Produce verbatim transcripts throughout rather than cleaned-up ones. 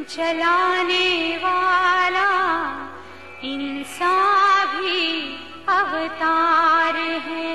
जलाने वाला इंसान भी अवतार है।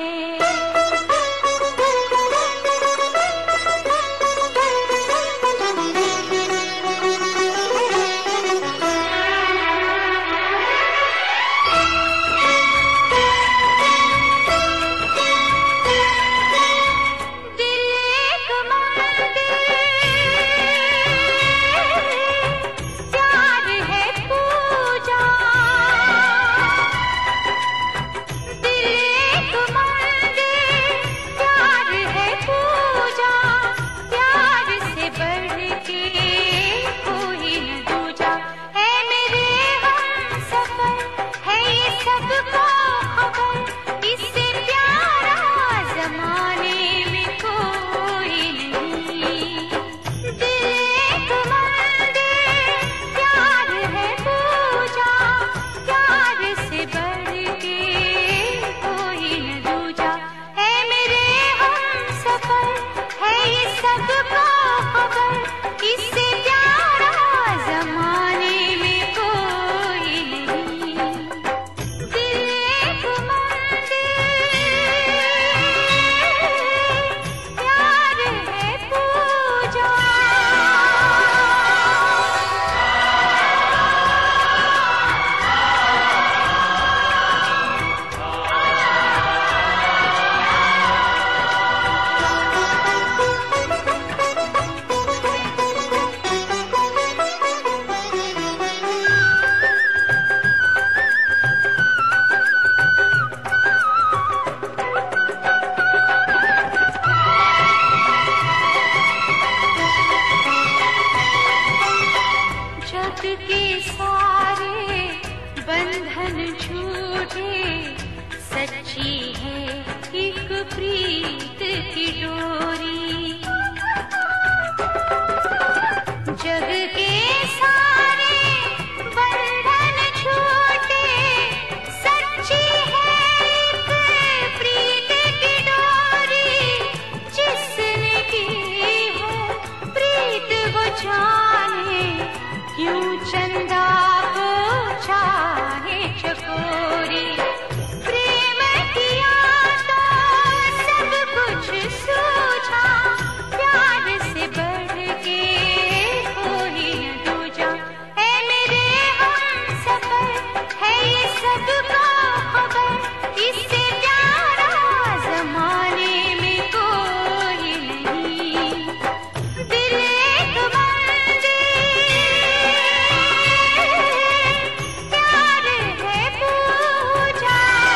के सारे बंधन झूठे, सच्ची है एक प्रीत की डोरी। जग के सारे बंधन झूठे, सच्ची है एक प्रीत की डोरी। जिसने की हो प्रीत वो जाने, क्यों चंदा को चाहे चकोरी। प्रेम किया तो सब कुछ सूझा, प्यार से बढ़ के कोई न दूजा। है मेरे हमसफर, है ये सबको खबर, इससे प्यारा जमाने में कोई नहीं। दिल एक मंदिर, प्यार है पूजा।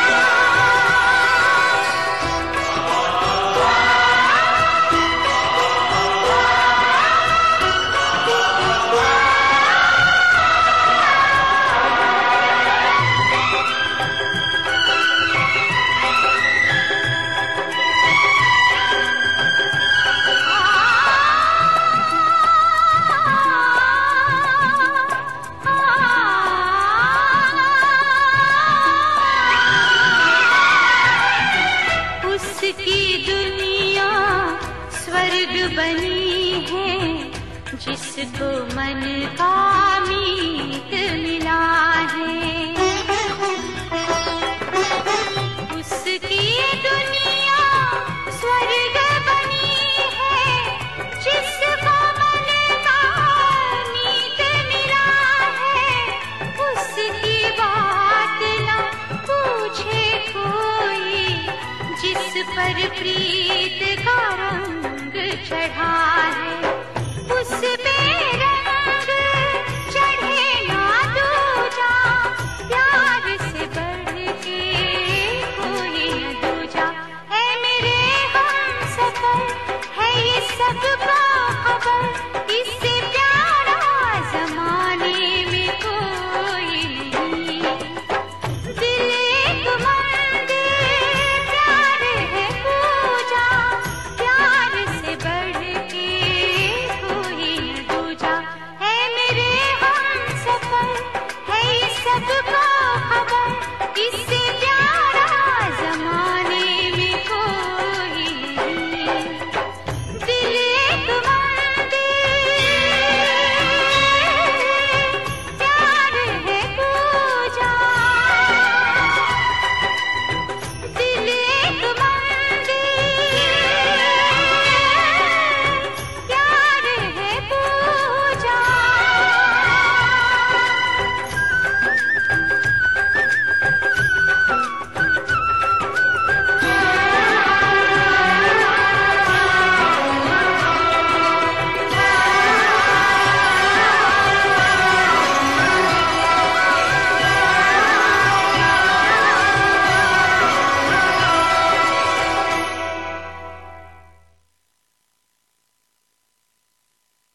उसकी दुनिया स्वर्ग बनी है, जिसको मन का मीत मिला है। उसकी दुनिया स्वर्ग बनी है, जिसको मन का मीत मिला है। उसकी बात न पूछे कोई, जिस पर प्रीत का रंग चढ़ा है। उस